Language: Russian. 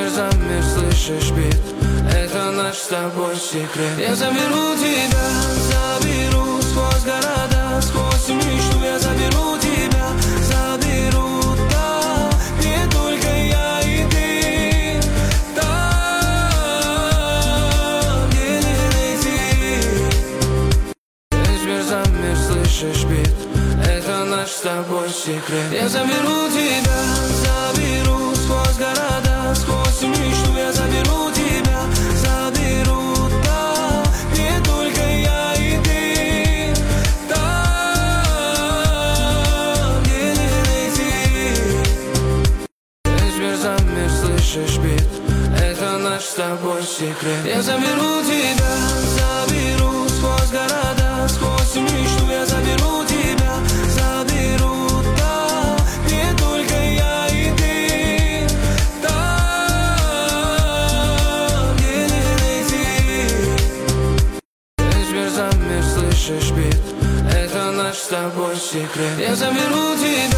мир за мир, слышишь бит? Это наш с тобой секрет. Я заберу тебя, заберу сквозь города, сквозь мечту. Я заберу тебя, заберу там, где только я и ты. Там, где не найти. Весь мир за мир, слышишь бит? Это наш с тобой секрет. Я заберу тебя, заберу сквозь города, сквозь мечту. Я заберу тебя, заберу там, где только я и ты. Там, где не найти. Весь мир за мир, слышишь бит? Это наш с тобой секрет. Я заберу тебя, заберу сквозь города, сквозь мечту. Я заберу тебя, заберу там, где только я и ты. Там, где не найти. Весь мир за мир, слышишь бит? Это наш с тобой секрет. Я заберу тебя.